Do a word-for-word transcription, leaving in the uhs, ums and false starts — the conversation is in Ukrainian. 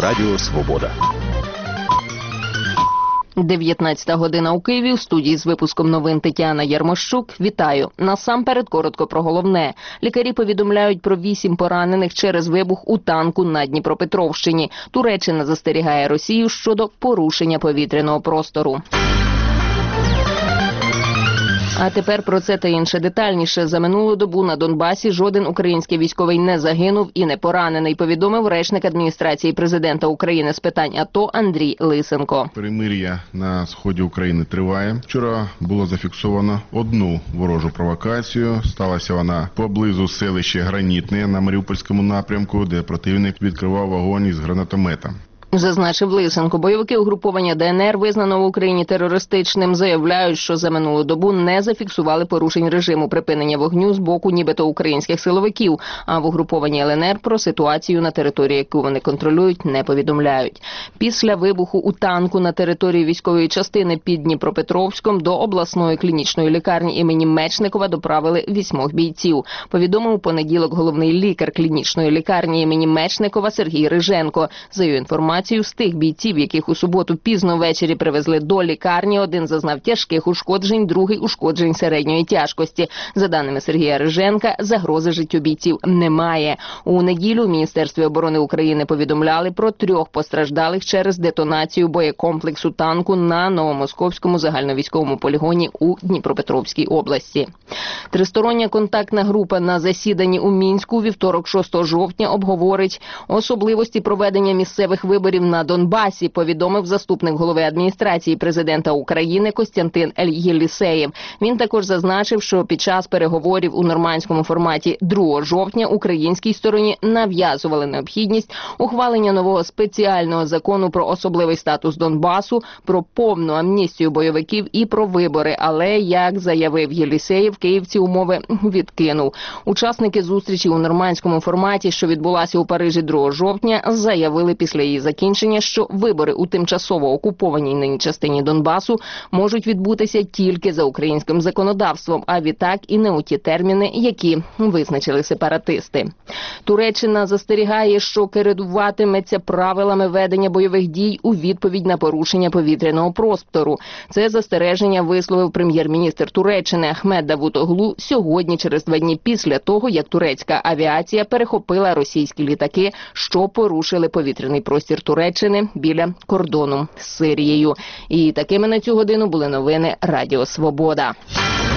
Радіо Свобода. дев'ятнадцята година у Києві. У студії з випуском новин Тетяна Ярмощук. Вітаю. Насамперед коротко про головне. Лікарі повідомляють про вісім поранених через вибух у танку на Дніпропетровщині. Туреччина застерігає Росію щодо порушення повітряного простору. А тепер про це та інше детальніше. За минулу добу на Донбасі жоден український військовий не загинув і не поранений, повідомив речник адміністрації президента України з питань АТО Андрій Лисенко. Перемир'я на сході України триває. Вчора було зафіксовано одну ворожу провокацію. Сталася вона поблизу селища Гранітне на Маріупольському напрямку, де противник відкривав вогонь із гранатомета. Зазначив Лисенко. Бойовики угруповання ДНР, визнаного в Україні терористичним, заявляють, що за минулу добу не зафіксували порушень режиму припинення вогню з боку нібито українських силовиків, а в угрупованні ЛНР про ситуацію на території, яку вони контролюють, не повідомляють. Після вибуху у танку на території військової частини під Дніпропетровськом до обласної клінічної лікарні імені Мечникова доправили вісьмох бійців. Повідомив у понеділок головний лікар клінічної лікарні імені Мечникова Сергій Риженко. За його інформацією, з тих бійців, яких у суботу пізно ввечері привезли до лікарні, один зазнав тяжких ушкоджень, другий ушкоджень середньої тяжкості. За даними Сергія Риженка, загрози життю бійців немає. У неділю в Міністерстві оборони України повідомляли про трьох постраждалих через детонацію боєкомплексу танку на Новомосковському загальновійськовому полігоні у Дніпропетровській області. Тристороння контактна група на засіданні у Мінську у вівторок шостого жовтня обговорить особливості проведення місцевих виборів на Донбасі, повідомив заступник голови адміністрації президента України Костянтин Єлісеєв. Він також зазначив, що під час переговорів у нормандському форматі другого жовтня українській стороні нав'язували необхідність ухвалення нового спеціального закону про особливий статус Донбасу, про повну амністію бойовиків і про вибори. Але, як заявив Єлісеєв, київці умови відкинув. Учасники зустрічі у нормандському форматі, що відбулася у Парижі другого жовтня, заявили після її закінчення, що вибори у тимчасово окупованій нині частині Донбасу можуть відбутися тільки за українським законодавством, а відтак і не у ті терміни, які визначили сепаратисти. Туреччина застерігає, що керуватиметься правилами ведення бойових дій у відповідь на порушення повітряного простору. Це застереження висловив прем'єр-міністр Туреччини Ахмед Давутоглу сьогодні, через два дні після того, як турецька авіація перехопила російські літаки, що порушили повітряний простір Туреччини біля кордону з Сирією. І такими на цю годину були новини Радіо Свобода.